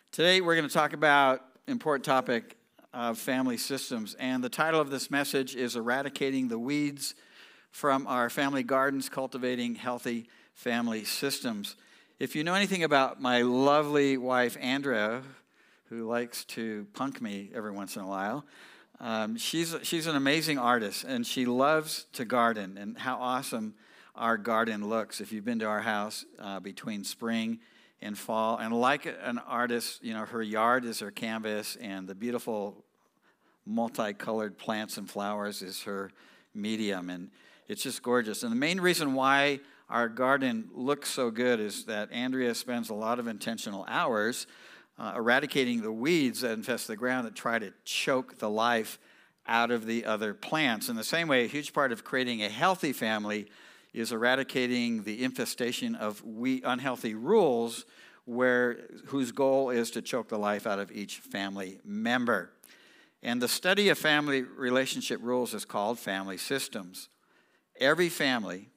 Today we're going to talk about an important topic of family systems, and the title of this message is Eradicating the Weeds from Our Family Gardens, Cultivating Healthy Family Systems. If you know anything about my lovely wife, Andrea, who likes to punk me every once in a while, she's an amazing artist, and she loves to garden, and how awesome our garden looks. If you've been to our house between spring and fall, and like an artist, you know, her yard is her canvas, and the beautiful multicolored plants and flowers is her medium, and it's just gorgeous. And the main reason why our garden looks so good is that Andrea spends a lot of intentional hours eradicating the weeds that infest the ground that try to choke the life out of the other plants. In the same way, a huge part of creating a healthy family is eradicating the infestation of unhealthy rules whose goal is to choke the life out of each family member. And the study of family relationship rules is called family systems. Every family,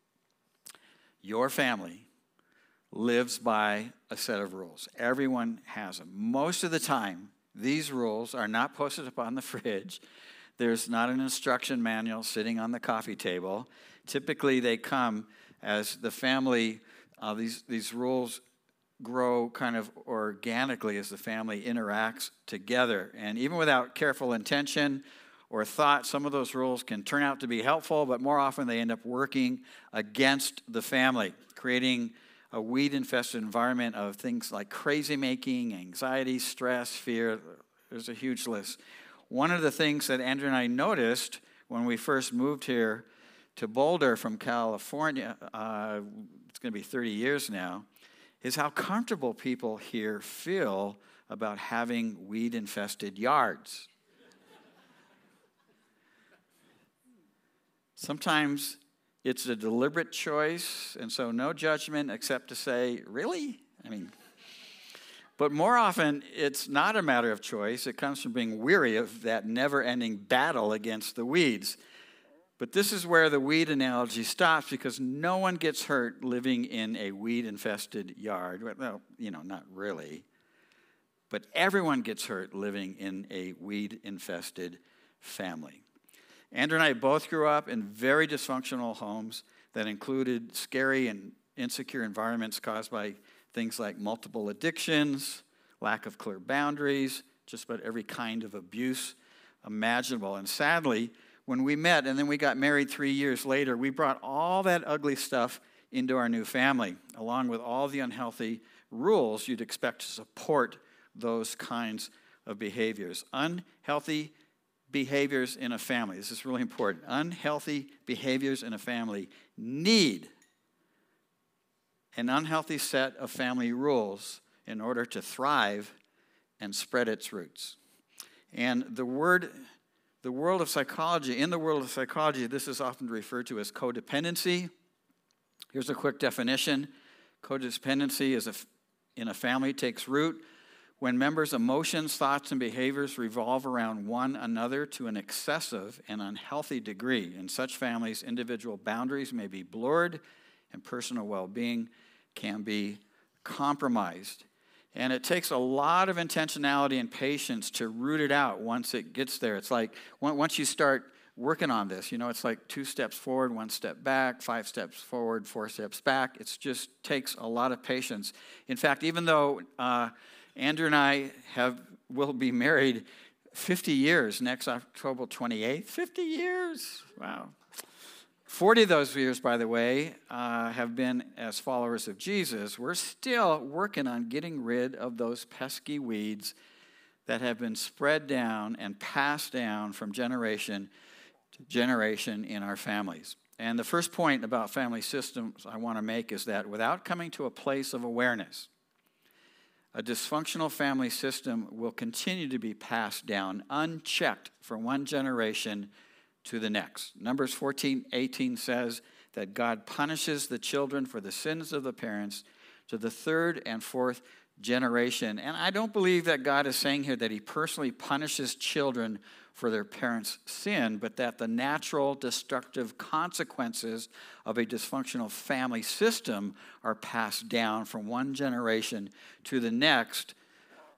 your family, lives by a set of rules. Everyone has them. Most of the time, these rules are not posted up on the fridge. There's not an instruction manual sitting on the coffee table. Typically, they come as the family, these rules grow kind of organically as the family interacts together. And even without careful intention or thought, some of those rules can turn out to be helpful, but more often they end up working against the family, creating a weed-infested environment of things like crazy-making, anxiety, stress, fear. There's a huge list. One of the things that Andrew and I noticed when we first moved here to Boulder from California, it's going to be 30 years now, is how comfortable people here feel about having weed-infested yards. Sometimes it's a deliberate choice, and so no judgment except to say, really? But more often, it's not a matter of choice. It comes from being weary of that never-ending battle against the weeds. But this is where the weed analogy stops, because no one gets hurt living in a weed-infested yard. Well, not really. But everyone gets hurt living in a weed-infested family. Andrew and I both grew up in very dysfunctional homes that included scary and insecure environments caused by things like multiple addictions, lack of clear boundaries, just about every kind of abuse imaginable. And sadly, when we met and then we got married 3 years later, we brought all that ugly stuff into our new family, along with all the unhealthy rules you'd expect to support those kinds of behaviors. Unhealthy behaviors in a family, this is really important. Unhealthy behaviors in a family need an unhealthy set of family rules in order to thrive and spread its roots. And in the world of psychology, this is often referred to as codependency. Here's a quick definition. Codependency in a family takes root when members' emotions, thoughts, and behaviors revolve around one another to an excessive and unhealthy degree. In such families, individual boundaries may be blurred and personal well-being can be compromised. And it takes a lot of intentionality and patience to root it out once it gets there. It's like once you start working on this, it's like 2 steps forward, 1 step back, 5 steps forward, 4 steps back. It just takes a lot of patience. In fact, even though Andrew and I will be married 50 years next October 28th, 50 years, wow. 40 of those years, by the way, have been as followers of Jesus. We're still working on getting rid of those pesky weeds that have been spread down and passed down from generation to generation in our families. And the first point about family systems I want to make is that without coming to a place of awareness, a dysfunctional family system will continue to be passed down unchecked from one generation to the next. Numbers 14:18 says that God punishes the children for the sins of the parents to the 3rd and 4th generation. And I don't believe that God is saying here that he personally punishes children for their parents' sin, but that the natural destructive consequences of a dysfunctional family system are passed down from one generation to the next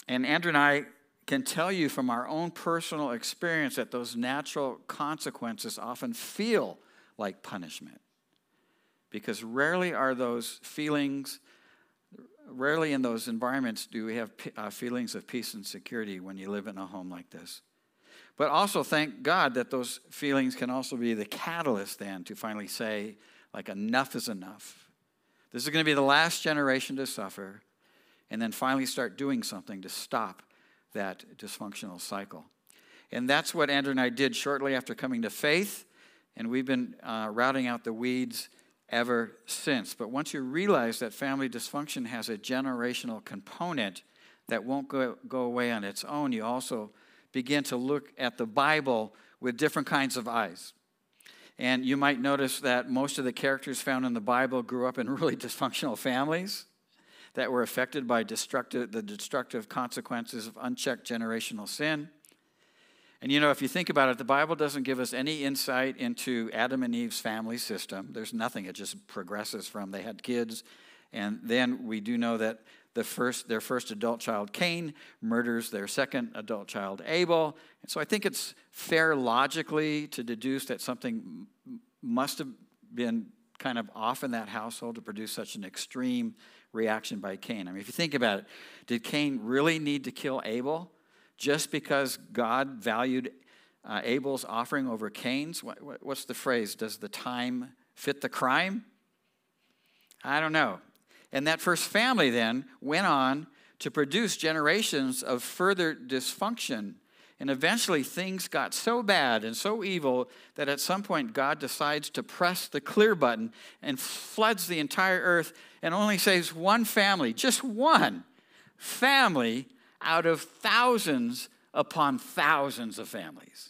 And Andrew and I can tell you from our own personal experience that those natural consequences often feel like punishment. Because rarely are those feelings, rarely in those environments do we have feelings of peace and security when you live in a home like this. But also thank God that those feelings can also be the catalyst then to finally say, like, enough is enough. This is going to be the last generation to suffer, and then finally start doing something to stop that dysfunctional cycle. And that's what Andrew and I did shortly after coming to faith, and we've been routing out the weeds ever since. But once you realize that family dysfunction has a generational component that won't go away on its own, you also begin to look at the Bible with different kinds of eyes. And you might notice that most of the characters found in the Bible grew up in really dysfunctional families that were affected by the destructive consequences of unchecked generational sin. And if you think about it, the Bible doesn't give us any insight into Adam and Eve's family system. There's nothing. It just progresses from they had kids. And then we do know that their first adult child, Cain, murders their second adult child, Abel. And so I think it's fair logically to deduce that something must have been kind of off in that household to produce such an extreme reaction by Cain. I mean, if you think about it, did Cain really need to kill Abel just because God valued Abel's offering over Cain's? What's the phrase? Does the time fit the crime? I don't know. And that first family then went on to produce generations of further dysfunction. And eventually things got so bad and so evil that at some point God decides to press the clear button and floods the entire earth and only saves one family, just one family out of thousands upon thousands of families.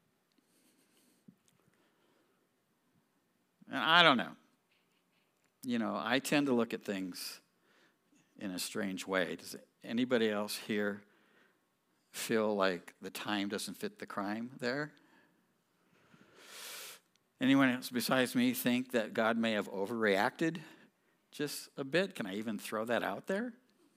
And I don't know. I tend to look at things in a strange way. Does anybody else here feel like the time doesn't fit the crime there? Anyone else besides me think that God may have overreacted just a bit? Can I even throw that out there?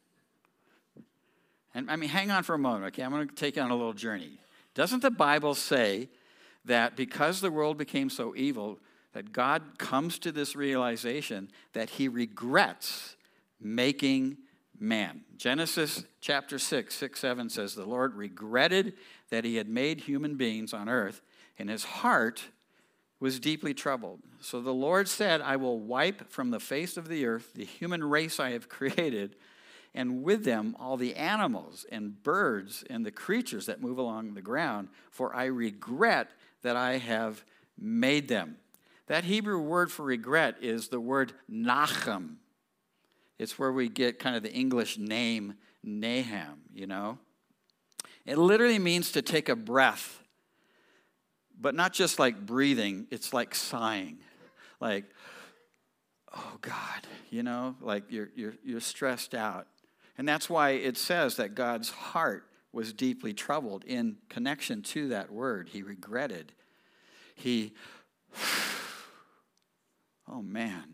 And hang on for a moment, okay? I'm going to take you on a little journey. Doesn't the Bible say that because the world became so evil, that God comes to this realization that he regrets making man? Genesis chapter 6:7 says, the Lord regretted that he had made human beings on earth, and his heart was deeply troubled. So the Lord said, I will wipe from the face of the earth the human race I have created, and with them all the animals and birds and the creatures that move along the ground, for I regret that I have made them. That Hebrew word for regret is the word nachem. It's where we get kind of the English name Nahum, It literally means to take a breath, but not just like breathing, it's like sighing. Like, oh God, like you're stressed out. And that's why it says that God's heart was deeply troubled in connection to that word. He regretted. Oh, man.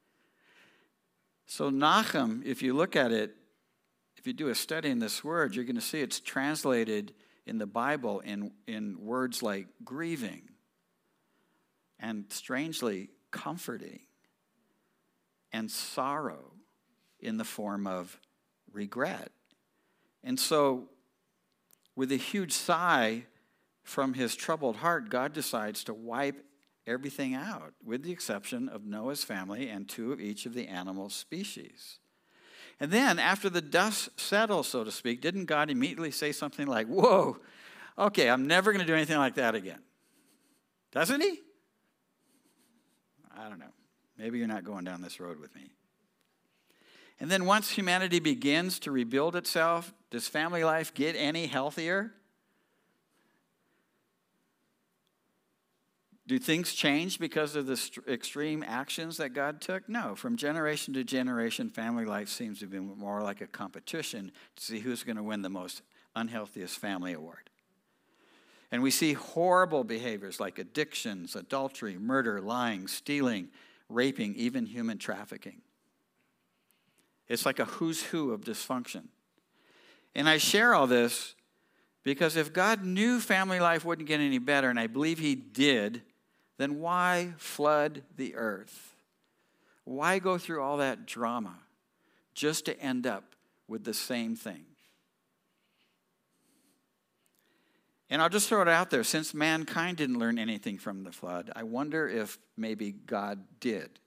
So Nahum, if you look at it, if you do a study in this word, you're going to see it's translated in the Bible in words like grieving and strangely comforting and sorrow in the form of regret. And so with a huge sigh from his troubled heart, God decides to wipe everything out, with the exception of Noah's family and 2 of each of the animal species. And then, after the dust settles, so to speak, didn't God immediately say something like, whoa, okay, I'm never going to do anything like that again? Doesn't he? I don't know. Maybe you're not going down this road with me. And then once humanity begins to rebuild itself, does family life get any healthier? Do things change because of the extreme actions that God took? No. From generation to generation, family life seems to be more like a competition to see who's going to win the most unhealthiest family award. And we see horrible behaviors like addictions, adultery, murder, lying, stealing, raping, even human trafficking. It's like a who's who of dysfunction. And I share all this because if God knew family life wouldn't get any better, and I believe he did, then why flood the earth? Why go through all that drama just to end up with the same thing? And I'll just throw it out there. Since mankind didn't learn anything from the flood, I wonder if maybe God did.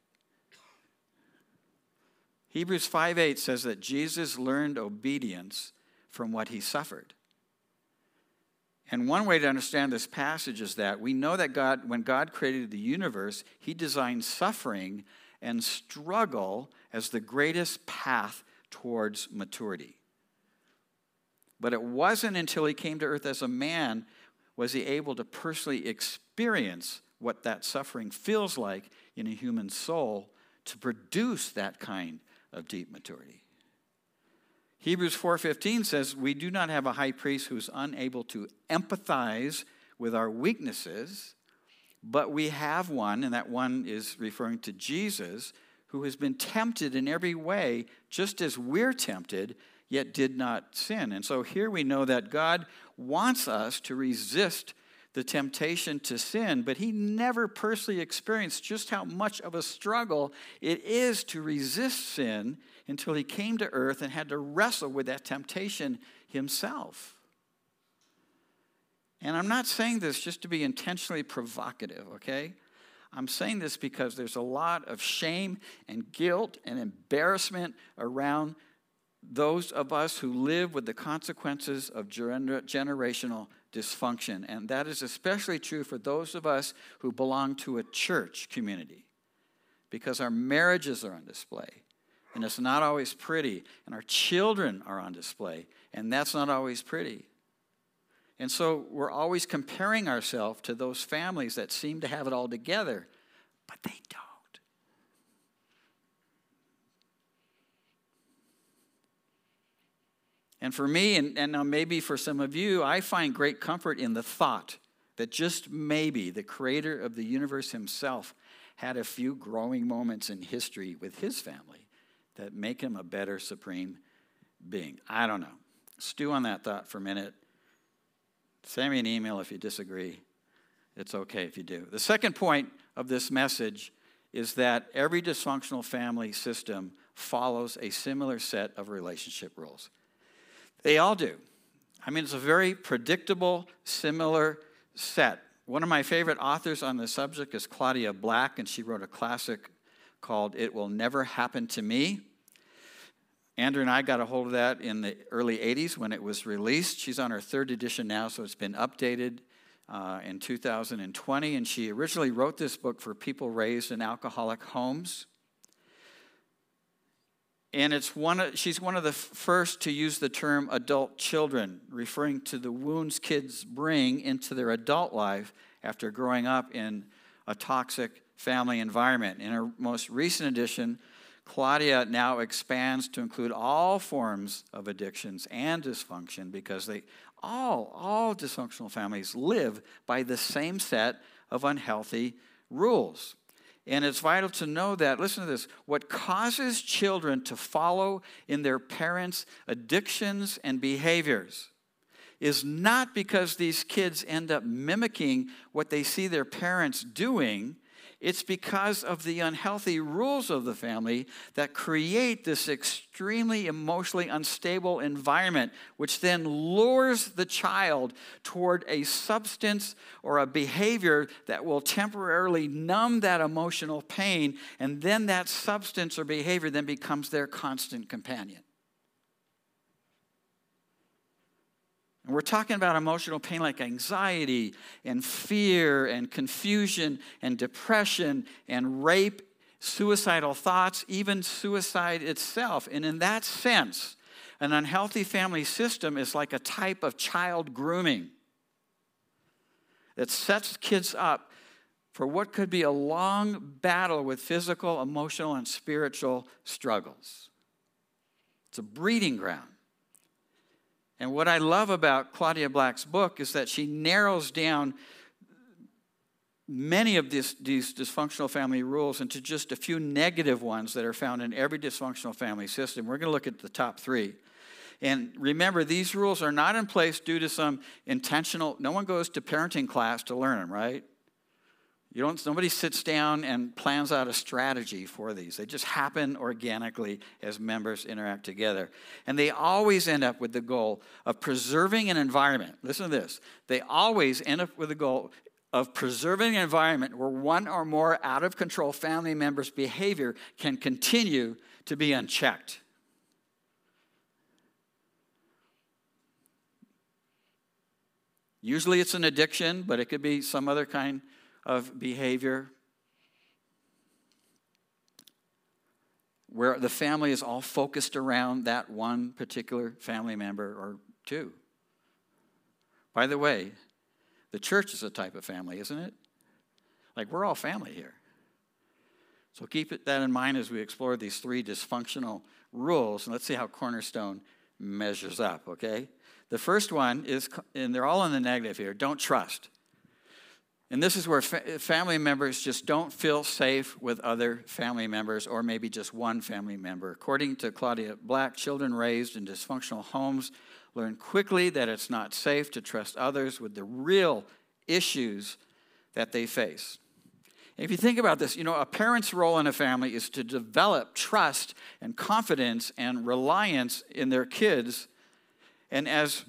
Hebrews 5:8 says that Jesus learned obedience from what he suffered. And one way to understand this passage is that we know that when God created the universe, he designed suffering and struggle as the greatest path towards maturity. But it wasn't until he came to earth as a man was he able to personally experience what that suffering feels like in a human soul to produce that kind of deep maturity. Hebrews 4:15 says, we do not have a high priest who's unable to empathize with our weaknesses, but we have one, and that one is referring to Jesus, who has been tempted in every way, just as we're tempted, yet did not sin. And so here we know that God wants us to resist the temptation to sin, but he never personally experienced just how much of a struggle it is to resist sin until he came to earth and had to wrestle with that temptation himself. And I'm not saying this just to be intentionally provocative, okay? I'm saying this because there's a lot of shame and guilt and embarrassment around those of us who live with the consequences of generational dysfunction. And that is especially true for those of us who belong to a church community, because our marriages are on display, and it's not always pretty, and our children are on display, and that's not always pretty. And so we're always comparing ourselves to those families that seem to have it all together, but they don't. And for me, and now maybe for some of you, I find great comfort in the thought that just maybe the creator of the universe himself had a few growing moments in history with his family that make him a better supreme being. I don't know. Stew on that thought for a minute. Send me an email if you disagree. It's okay if you do. The second point of this message is that every dysfunctional family system follows a similar set of relationship rules. They all do. I mean, it's a very predictable, similar set. One of my favorite authors on the subject is Claudia Black, and she wrote a classic called It Will Never Happen to Me. Andrew and I got a hold of that in the early 80s when it was released. She's on her third edition now, so it's been updated in 2020. And she originally wrote this book for people raised in alcoholic homes. And she's one of the first to use the term adult children, referring to the wounds kids bring into their adult life after growing up in a toxic family environment. In her most recent edition, Claudia now expands to include all forms of addictions and dysfunction, because all dysfunctional families live by the same set of unhealthy rules. And it's vital to know that, listen to this, what causes children to follow in their parents' addictions and behaviors is not because these kids end up mimicking what they see their parents doing. It's because of the unhealthy rules of the family that create this extremely emotionally unstable environment, which then lures the child toward a substance or a behavior that will temporarily numb that emotional pain, and then that substance or behavior then becomes their constant companion. And we're talking about emotional pain like anxiety and fear and confusion and depression and rape, suicidal thoughts, even suicide itself. And in that sense, an unhealthy family system is like a type of child grooming that sets kids up for what could be a long battle with physical, emotional, and spiritual struggles. It's a breeding ground. And what I love about Claudia Black's book is that she narrows down many of these dysfunctional family rules into just a few negative ones that are found in every dysfunctional family system. We're going to look at the top three. And remember, these rules are not in place due to some intentional, no one goes to parenting class to learn them, right? Nobody sits down and plans out a strategy for these. They just happen organically as members interact together. And they always end up with the goal of preserving an environment. Listen to this. They always end up with the goal of preserving an environment where one or more out-of-control family members' behavior can continue to be unchecked. Usually it's an addiction, but it could be some other kind of behavior where the family is all focused around that one particular family member or two. By the way, the church is a type of family, isn't it? Like, we're all family here. So keep that in mind as we explore these 3 dysfunctional rules, and let's see how Cornerstone measures up, okay? The first one is, and they're all in the negative here, don't trust. And this is where family members just don't feel safe with other family members, or maybe just one family member. According to Claudia Black, children raised in dysfunctional homes learn quickly that it's not safe to trust others with the real issues that they face. If you think about this, a parent's role in a family is to develop trust and confidence and reliance in their kids. And as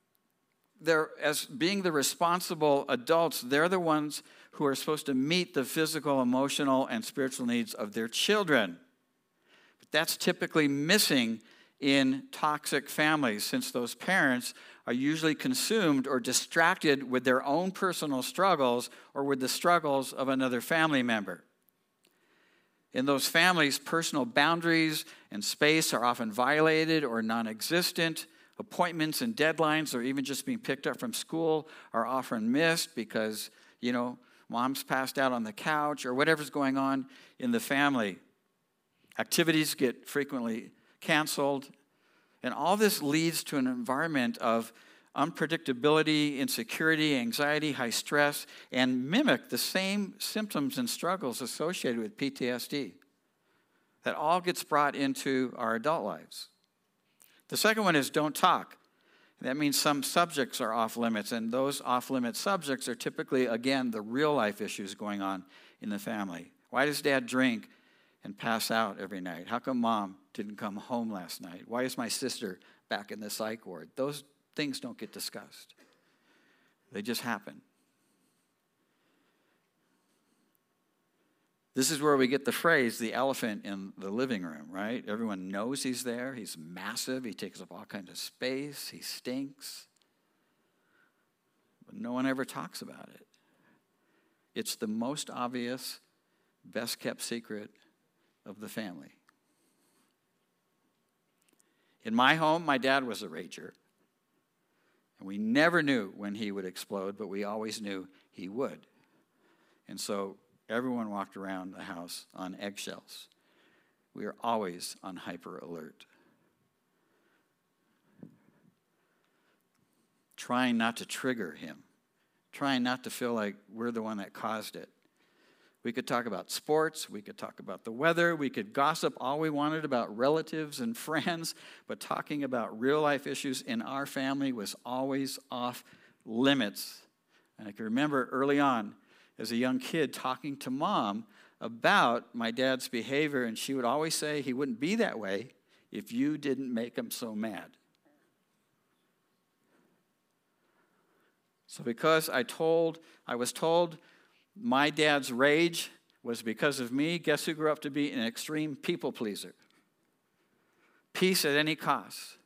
being the responsible adults, they're the ones who are supposed to meet the physical, emotional, and spiritual needs of their children. But that's typically missing in toxic families, since those parents are usually consumed or distracted with their own personal struggles or with the struggles of another family member. In those families, personal boundaries and space are often violated or non-existent. Appointments and deadlines, or even just being picked up from school, are often missed because, mom's passed out on the couch or whatever's going on in the family. Activities get frequently canceled. And all this leads to an environment of unpredictability, insecurity, anxiety, high stress, and mimic the same symptoms and struggles associated with PTSD. That all gets brought into our adult lives. The second one is don't talk. That means some subjects are off limits, and those off-limit subjects are typically, again, the real-life issues going on in the family. Why does Dad drink and pass out every night? How come Mom didn't come home last night? Why is my sister back in the psych ward? Those things don't get discussed. They just happen. This is where we get the phrase, the elephant in the living room, right? Everyone knows he's there. He's massive. He takes up all kinds of space. He stinks. But no one ever talks about it. It's the most obvious, best-kept secret of the family. In my home, my dad was a rager. And we never knew when he would explode, but we always knew he would. And so everyone walked around the house on eggshells. We were always on hyper alert. Trying not to trigger him. Trying not to feel like we're the one that caused it. We could talk about sports. We could talk about the weather. We could gossip all we wanted about relatives and friends. But talking about real life issues in our family was always off limits. And I can remember early on, as a young kid, talking to Mom about my dad's behavior, and she would always say he wouldn't be that way if you didn't make him so mad. So because I was told my dad's rage was because of me, guess who grew up to be an extreme people pleaser? Peace at any cost.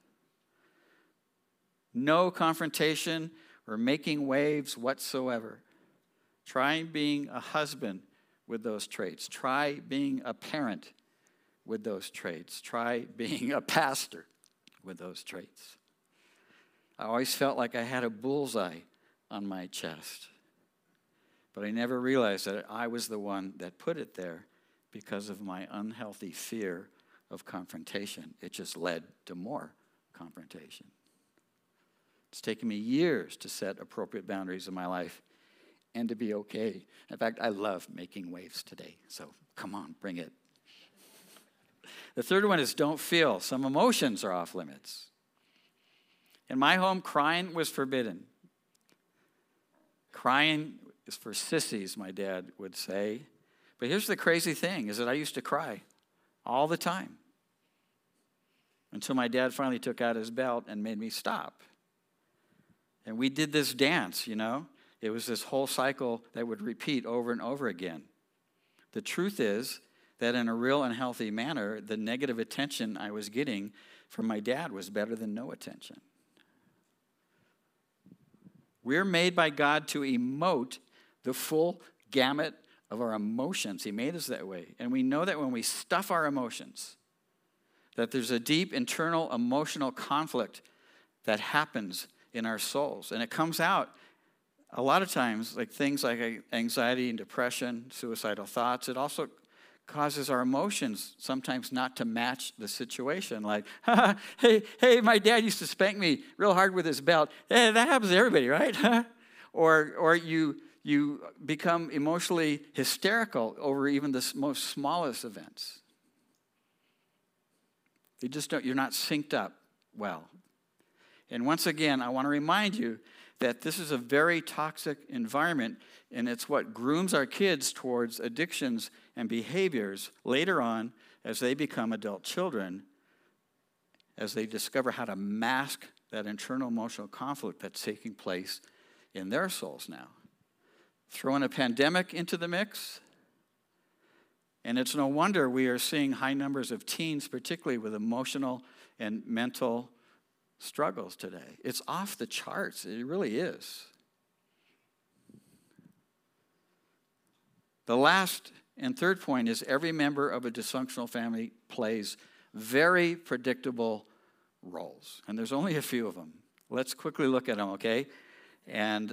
No confrontation or making waves whatsoever. Try being a husband with those traits. Try being a parent with those traits. Try being a pastor with those traits. I always felt like I had a bullseye on my chest. But I never realized that I was the one that put it there because of my unhealthy fear of confrontation. It just led to more confrontation. It's taken me years to set appropriate boundaries in my life and to be okay. In fact, I love making waves today, so come on, bring it. The third one is don't feel. Some emotions are off limits. In my home, crying was forbidden. Crying is for sissies, my dad would say. But here's the crazy thing, is that I used to cry all the time until my dad finally took out his belt and made me stop. And we did this dance, you know. It was this whole cycle that would repeat over and over again. The truth is that in a real and healthy manner, the negative attention I was getting from my dad was better than no attention. We're made by God to emote the full gamut of our emotions. He made us that way. And we know that when we stuff our emotions, that there's a deep internal emotional conflict that happens in our souls. And it comes out a lot of times like things like anxiety and depression, suicidal thoughts. It also causes our emotions sometimes not to match the situation. Like, hey, my dad used to spank me real hard with his belt. Hey, that happens to everybody, right? or you become emotionally hysterical over even the most smallest events. You're not synced up well. And once again, I want to remind you that this is a very toxic environment, and it's what grooms our kids towards addictions and behaviors later on as they become adult children, as they discover how to mask that internal emotional conflict that's taking place in their souls now. Throw in a pandemic into the mix, and it's no wonder we are seeing high numbers of teens, particularly with emotional and mental struggles today. It's off the charts. It really is. The last and third point is every member of a dysfunctional family plays very predictable roles. And there's only a few of them. Let's quickly look at them, okay? And,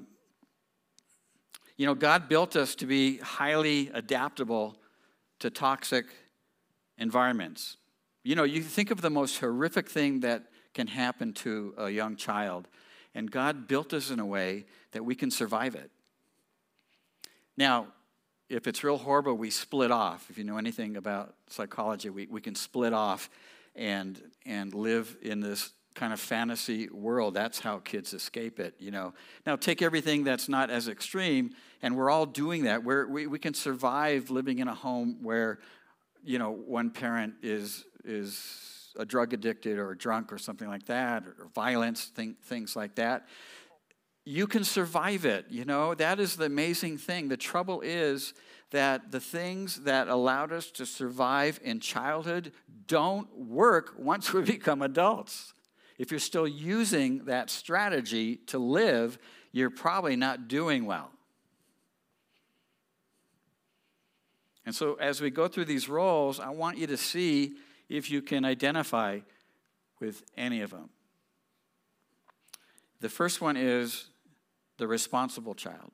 God built us to be highly adaptable to toxic environments. You think of the most horrific thing that can happen to a young child, and God built us in a way that we can survive it. Now, if it's real horrible, we split off. If you know anything about psychology, we can split off and live in this kind of fantasy world. That's how kids escape it, Now, take everything that's not as extreme, and we're all doing that. We can survive living in a home where, one parent is a drug addicted or a drunk or something like that, or violence, things like that. You can survive it, That is the amazing thing. The trouble is that the things that allowed us to survive in childhood don't work once we become adults. If you're still using that strategy to live, you're probably not doing well. And so as we go through these roles, I want you to see if you can identify with any of them. The first one is the responsible child.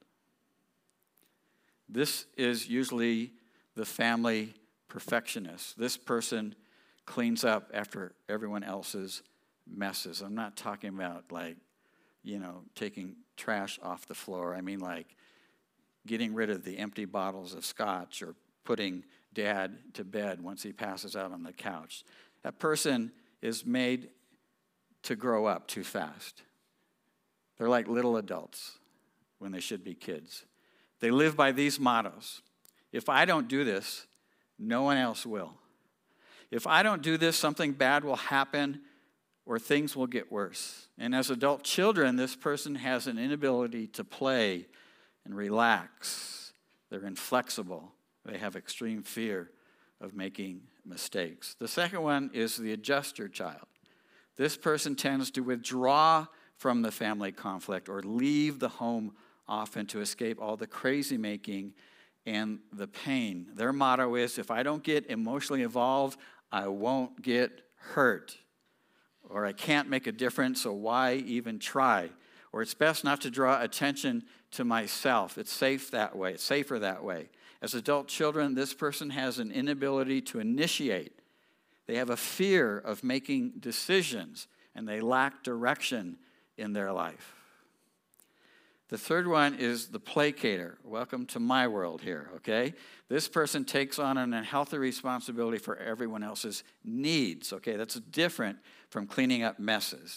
This is usually the family perfectionist. This person cleans up after everyone else's messes. I'm not talking about taking trash off the floor. I mean getting rid of the empty bottles of scotch or putting dad to bed once he passes out on the couch. That person is made to grow up too fast. They're like little adults when they should be kids. They live by these mottos. If I don't do this, no one else will. If I don't do this, something bad will happen or things will get worse. And as adult children, this person has an inability to play and relax. They're inflexible. They have extreme fear of making mistakes. The second one is the adjuster child. This person tends to withdraw from the family conflict or leave the home often to escape all the crazy making and the pain. Their motto is, if I don't get emotionally involved, I won't get hurt. Or I can't make a difference, so why even try? Or it's best not to draw attention to myself. It's safe that way. It's safer that way. As adult children, this person has an inability to initiate. They have a fear of making decisions, and they lack direction in their life. The third one is the placater. Welcome to my world here, okay? This person takes on an unhealthy responsibility for everyone else's needs, okay? That's different from cleaning up messes.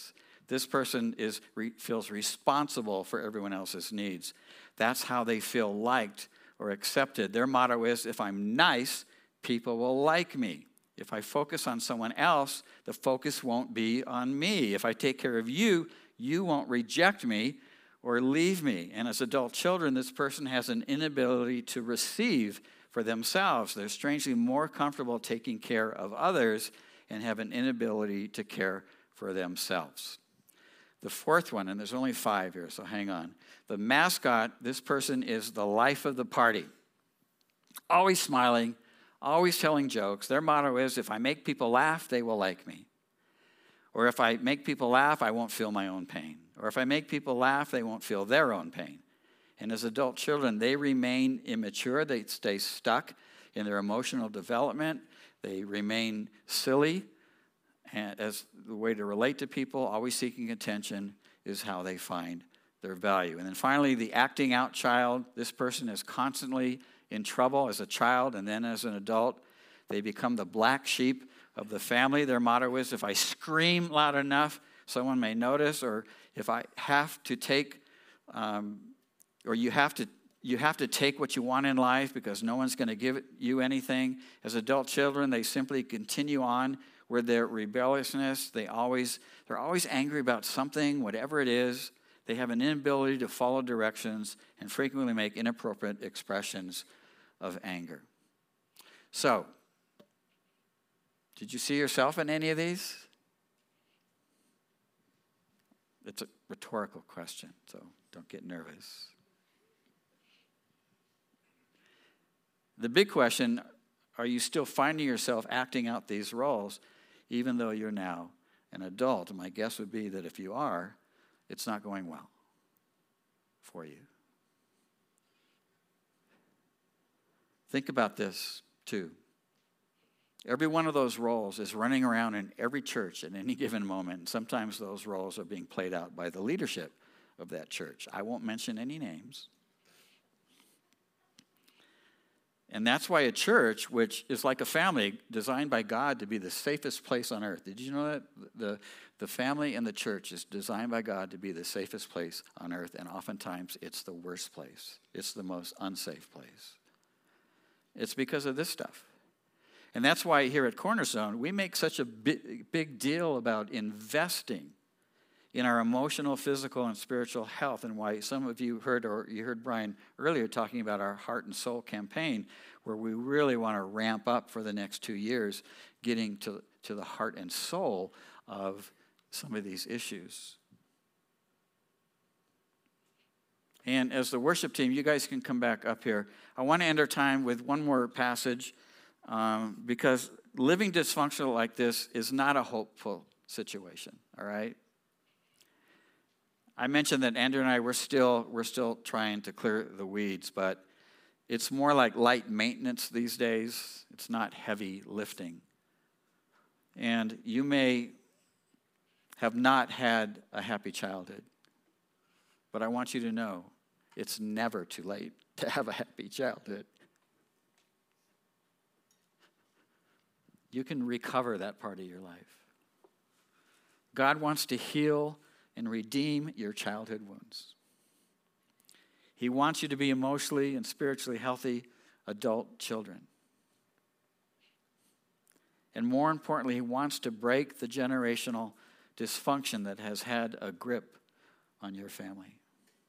This person feels responsible for everyone else's needs. That's how they feel liked or accepted. Their motto is, if I'm nice, people will like me. If I focus on someone else, the focus won't be on me. If I take care of you, you won't reject me or leave me. And as adult children, this person has an inability to receive for themselves. They're strangely more comfortable taking care of others and have an inability to care for themselves. The fourth one, and there's only 5 here, so hang on. The mascot, this person is the life of the party. Always smiling, always telling jokes. Their motto is, if I make people laugh, they will like me. Or if I make people laugh, I won't feel my own pain. Or if I make people laugh, they won't feel their own pain. And as adult children, they remain immature. They stay stuck in their emotional development. They remain silly. And as the way to relate to people, always seeking attention, is how they find their value. And then finally, the acting out child. This person is constantly in trouble as a child and then as an adult. They become the black sheep of the family. Their motto is, if I scream loud enough, someone may notice, or if I have to take, or you have to take what you want in life because no one's going to give you anything. As adult children, they simply continue on with their rebelliousness. They're always angry about something, whatever it is. They have an inability to follow directions and frequently make inappropriate expressions of anger. So, did you see yourself in any of these? It's a rhetorical question, so don't get nervous. The big question, are you still finding yourself acting out these roles even though you're now an adult? And my guess would be that if you are, it's not going well for you. Think about this, too. Every one of those roles is running around in every church at any given moment. And sometimes those roles are being played out by the leadership of that church. I won't mention any names. And that's why a church, which is like a family designed by God to be the safest place on earth. Did you know that? The family and the church is designed by God to be the safest place on earth, and oftentimes it's the worst place. It's the most unsafe place. It's because of this stuff. And that's why here at Cornerstone, we make such a big deal about investing in our emotional, physical, and spiritual health, and why some of you heard, or you heard Brian earlier talking about our Heart and Soul campaign, where we really want to ramp up for the next 2 years, getting to the heart and soul of some of these issues. And as the worship team, you guys can come back up here. I want to end our time with one more passage, because living dysfunctional like this is not a hopeful situation, all right? I mentioned that Andrew and I, we're still trying to clear the weeds, but it's more like light maintenance these days. It's not heavy lifting. And you may have not had a happy childhood, but I want you to know it's never too late to have a happy childhood. You can recover that part of your life. God wants to heal and redeem your childhood wounds. He wants you to be emotionally and spiritually healthy adult children. And more importantly, he wants to break the generational dysfunction that has had a grip on your family.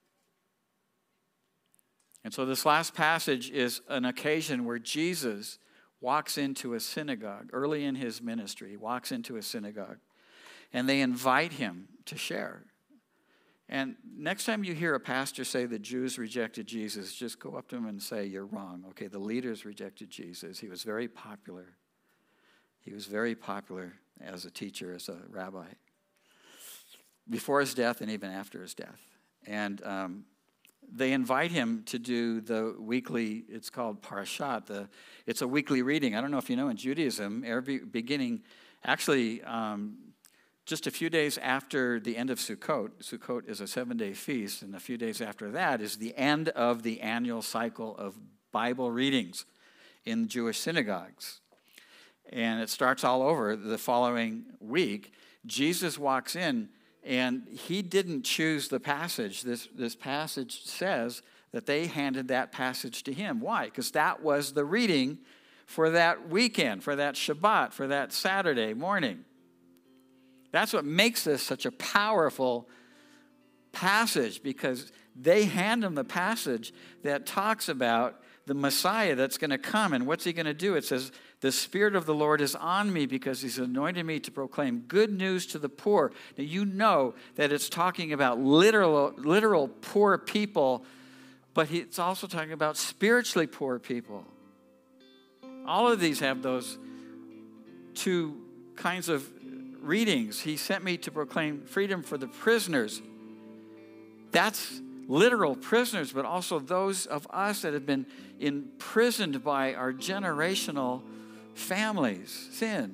And so this last passage is an occasion where Jesus walks into a synagogue. Early in his ministry, he walks into a synagogue, and they invite him to share. And next time you hear a pastor say the Jews rejected Jesus, just go up to him and say, you're wrong. Okay, the leaders rejected Jesus. He was very popular. He was very popular as a teacher, as a rabbi, before his death and even after his death. And they invite him to do the weekly, it's called Parashat. It's a weekly reading. I don't know if you know, in Judaism, every beginning, actually, just a few days after the end of Sukkot is a 7-day feast, and a few days after that is the end of the annual cycle of Bible readings in Jewish synagogues. And it starts all over the following week. Jesus walks in, And he didn't choose the passage. This passage says that they handed that passage to him. Why? Because that was the reading for that weekend, for that Shabbat, for that Saturday morning. That's what makes this such a powerful passage, because they hand him the passage that talks about the Messiah that's going to come. And what's he going to do? It says, the Spirit of the Lord is on me because he's anointed me to proclaim good news to the poor. Now, you know that it's talking about literal poor people, but it's also talking about spiritually poor people. All of these have those two kinds of readings. He sent me to proclaim freedom for the prisoners. That's literal prisoners, but also those of us that have been imprisoned by our generational families, sin.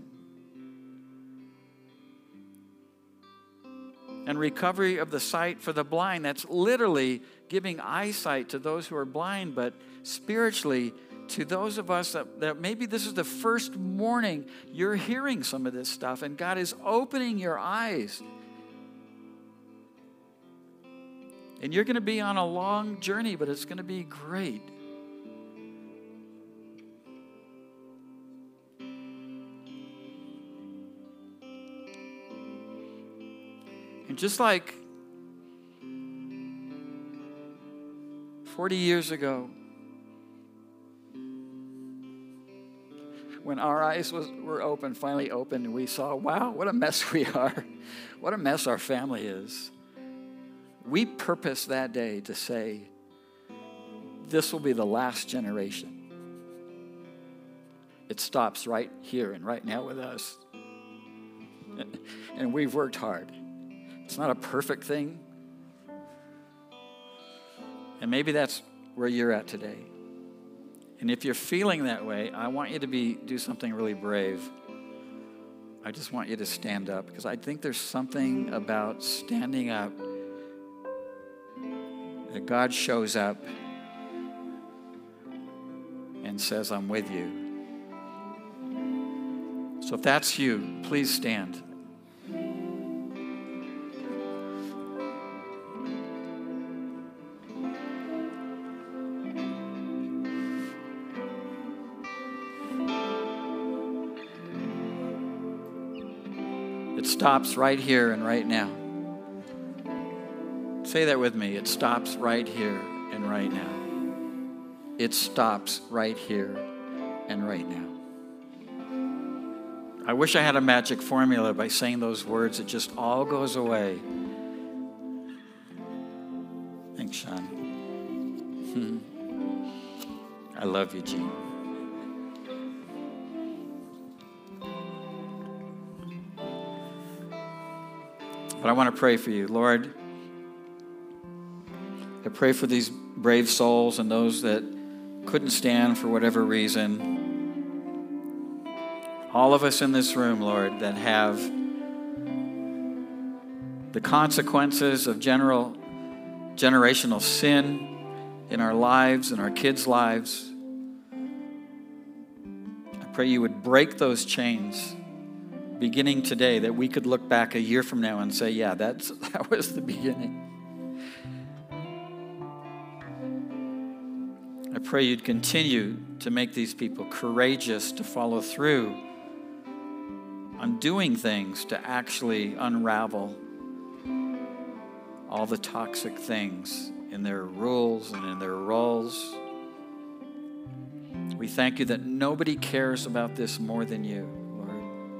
And recovery of the sight for the blind. That's literally giving eyesight to those who are blind, but spiritually to those of us that maybe this is the first morning you're hearing some of this stuff, and God is opening your eyes. And you're going to be on a long journey, but it's going to be great. And just like 40 years ago, when our eyes were open, finally open, and we saw, wow, what a mess we are. What a mess our family is. We purposed that day to say, this will be the last generation. It stops right here and right now with us. And we've worked hard. It's not a perfect thing. And maybe that's where you're at today. And if you're feeling that way, I want you to do something really brave. I just want you to stand up, because I think there's something about standing up that God shows up and says, I'm with you. So if that's you, please stand. It stops right here and right now. Say that with me. It stops right here and right now. It stops right here and right now. I wish I had a magic formula. By saying those words, it just all goes away. Thanks, Sean. I love you, Gene. But I want to pray for you. Lord, I pray for these brave souls and those that couldn't stand for whatever reason. All of us in this room, Lord, that have the consequences of generational sin in our lives and our kids' lives. I pray you would break those chains beginning today, that we could look back a year from now and say, yeah, that was the beginning. I pray you'd continue to make these people courageous to follow through on doing things to actually unravel all the toxic things in their rules and in their roles. We thank you that nobody cares about this more than you, Lord.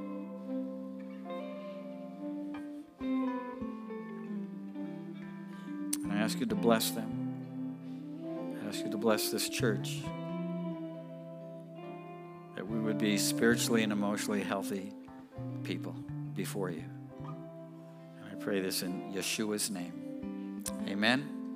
And I ask you to bless them. I ask you to bless this church, that we would be spiritually and emotionally healthy people before you. And I pray this in Yeshua's name. Amen.